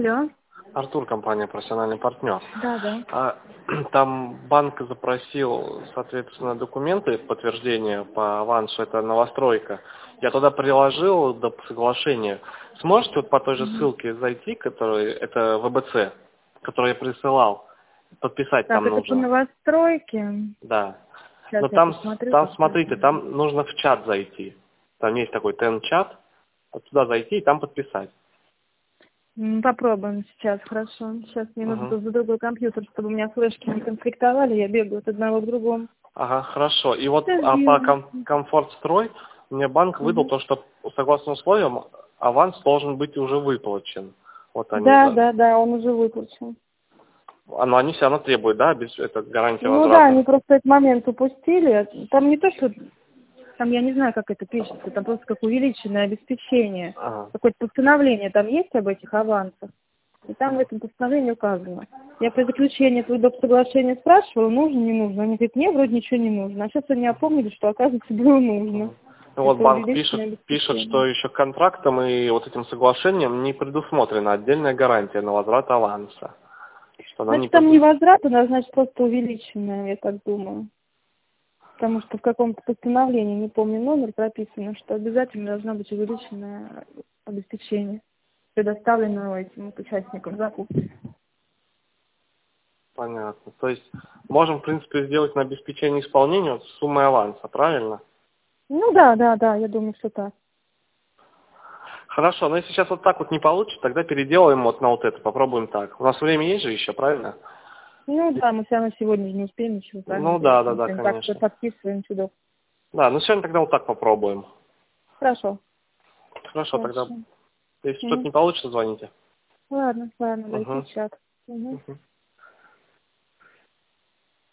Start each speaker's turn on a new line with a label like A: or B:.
A: Алло.
B: Артур, компания «Профессиональный партнер».
A: Да, да.
B: Там банк запросил, соответственно, документы, подтверждение по авансу, это новостройка. Я туда приложил до соглашения. Сможете вот по той же
A: Мгм.
B: ссылке зайти, это ВБЦ, который я присылал, подписать
A: Так,
B: там
A: это по
B: нужно.
A: новостройке.
B: Да.
A: Сейчас
B: Но
A: я
B: там,
A: посмотрю,
B: там,
A: как это.
B: смотрите, там нужно в чат зайти. Там есть такой TEN-чат, вот туда зайти и там подписать.
A: Попробуем сейчас, хорошо. Сейчас мне нужно
B: Мгм.
A: тут за другой компьютер, чтобы у меня флешки не конфликтовали, я бегаю от одного к другому.
B: Ага, хорошо. И вот
A: Сейчас
B: по
A: сделаю.
B: комфорт-строй мне банк выдал
A: Мгм.
B: то, что согласно условиям аванс должен быть уже выплачен. Вот они
A: Да, да, да, он уже выплачен.
B: но они все равно требуют, да, это гарантия
A: Ну да,
B: возврата.
A: они просто этот момент упустили. Там не то, что... Там я не знаю, как это пишется, там просто как увеличенное обеспечение.
B: Ага.
A: Какое-то постановление там есть об этих авансах. И там в этом постановлении указано. Я при заключении этого соглашения спрашивала, нужно, не нужно. Они говорят, мне вроде ничего не нужно. А сейчас они опомнили, что, оказывается, было нужно.
B: Ну вот
A: Это
B: банк
A: увеличенное
B: пишет, что
A: обеспечение.
B: еще контрактом и вот этим соглашением не предусмотрена отдельная гарантия на возврат аванса. Что она не
A: Значит, там не
B: предус...
A: возврат, она, значит, просто увеличенная, я так думаю. Потому что в каком-то постановлении, не помню номер, прописано, что обязательно должно быть увеличенное обеспечение, предоставленное этим участникам закупки.
B: Понятно. То есть можем, в принципе, сделать на обеспечение исполнения вот с суммой аванса, правильно?
A: Ну да, да, да, я думаю, что так.
B: Хорошо, но если сейчас вот так вот не получится, тогда переделаем вот на вот это, попробуем так. У нас время есть же еще, правильно?
A: Ну да, мы все равно сегодня же не успеем ничего правильно
B: Ну
A: сделать.
B: да, да,
A: Мы
B: да,
A: сегодня так
B: конечно.
A: подписываем чудо.
B: Да, ну сегодня тогда вот так попробуем.
A: Хорошо,
B: Хорошо, тогда,
A: хорошо.
B: если что-то
A: Мгм.
B: не получится, звоните.
A: Ладно, ладно, зайти
B: Угу.
A: в чат. Мгм.
B: Угу.